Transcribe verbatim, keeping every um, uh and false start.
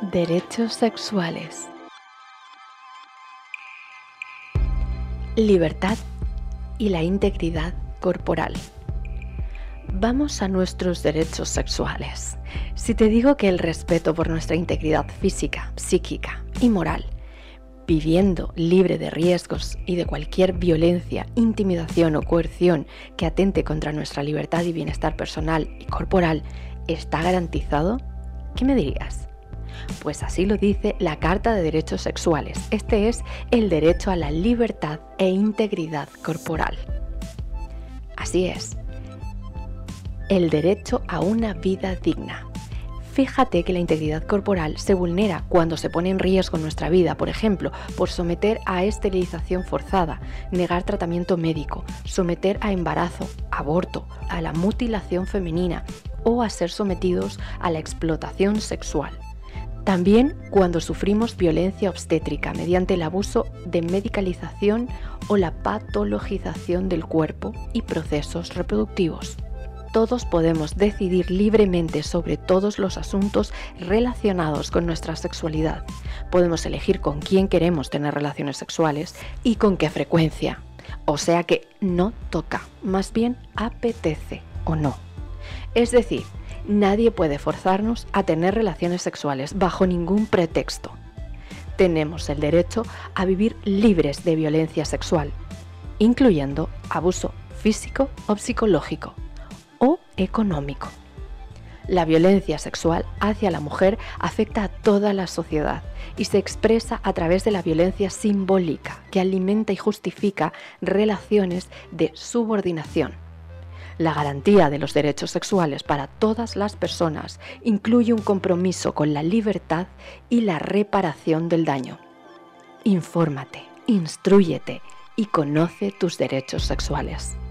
Derechos sexuales. Libertad y la integridad corporal. Vamos a nuestros derechos sexuales. Si te digo que el respeto por nuestra integridad física, psíquica y moral, viviendo libre de riesgos y de cualquier violencia, intimidación o coerción que atente contra nuestra libertad y bienestar personal y corporal, está garantizado, ¿qué me dirías? Pues así lo dice la Carta de Derechos Sexuales. Este es el derecho a la libertad e integridad corporal. Así es, el derecho a una vida digna. Fíjate que la integridad corporal se vulnera cuando se pone en riesgo nuestra vida, por ejemplo, por someter a esterilización forzada, negar tratamiento médico, someter a embarazo, aborto, a la mutilación femenina o a ser sometidos a la explotación sexual. También cuando sufrimos violencia obstétrica mediante el abuso de medicalización o la patologización del cuerpo y procesos reproductivos. Todos podemos decidir libremente sobre todos los asuntos relacionados con nuestra sexualidad. Podemos elegir con quién queremos tener relaciones sexuales y con qué frecuencia. O sea que no toca, más bien apetece o no. Es decir, nadie puede forzarnos a tener relaciones sexuales bajo ningún pretexto. Tenemos el derecho a vivir libres de violencia sexual, incluyendo abuso físico o psicológico o económico. La violencia sexual hacia la mujer afecta a toda la sociedad y se expresa a través de la violencia simbólica que alimenta y justifica relaciones de subordinación. La garantía de los derechos sexuales para todas las personas incluye un compromiso con la libertad y la reparación del daño. Infórmate, instrúyete y conoce tus derechos sexuales.